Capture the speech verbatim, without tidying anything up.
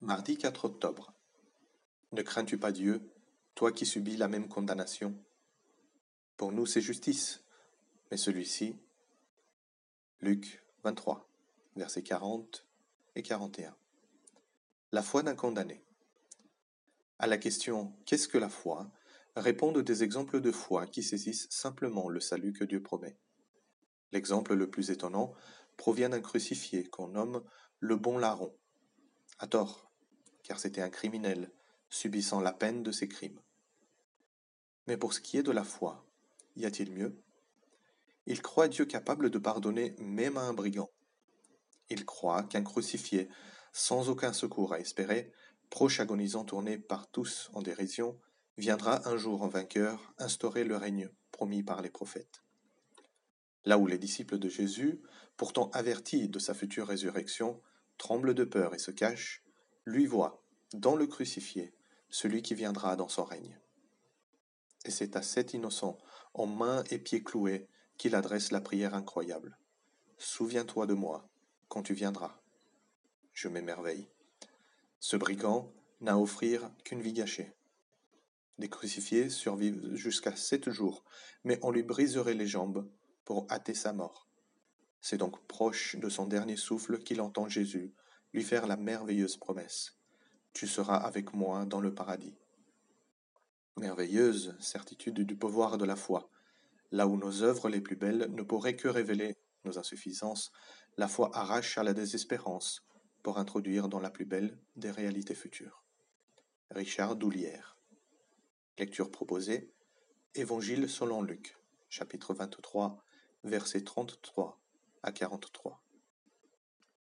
Mardi quatre octobre. Ne crains-tu pas Dieu, toi qui subis la même condamnation? Pour nous c'est justice, mais celui-ci, Luc vingt-trois, versets quarante et quarante et un. La foi d'un condamné. À la question « Qu'est-ce que la foi ?» répondent des exemples de foi qui saisissent simplement le salut que Dieu promet. L'exemple le plus étonnant provient d'un crucifié qu'on nomme le bon larron, à tort, car c'était un criminel subissant la peine de ses crimes. Mais pour ce qui est de la foi, y a-t-il mieux? Il croit Dieu capable de pardonner même à un brigand. Il croit qu'un crucifié, sans aucun secours à espérer, proche agonisant tourné par tous en dérision, viendra un jour en vainqueur instaurer le règne promis par les prophètes. Là où les disciples de Jésus, pourtant avertis de sa future résurrection, tremblent de peur et se cachent, lui voit, dans le crucifié, celui qui viendra dans son règne. Et c'est à cet innocent, en mains et pieds cloués, qu'il adresse la prière incroyable. « Souviens-toi de moi, quand tu viendras. » Je m'émerveille. Ce brigand n'a à offrir qu'une vie gâchée. Les crucifiés survivent jusqu'à sept jours, mais on lui briserait les jambes pour hâter sa mort. C'est donc proche de son dernier souffle qu'il entend Jésus lui faire la merveilleuse promesse. « Tu seras avec moi dans le paradis. » Merveilleuse certitude du pouvoir de la foi. Là où nos œuvres les plus belles ne pourraient que révéler nos insuffisances, la foi arrache à la désespérance pour introduire dans la plus belle des réalités futures. Richard Doulière. Lecture proposée, Évangile selon Luc, chapitre vingt-trois, versets trente-trois à quarante-trois.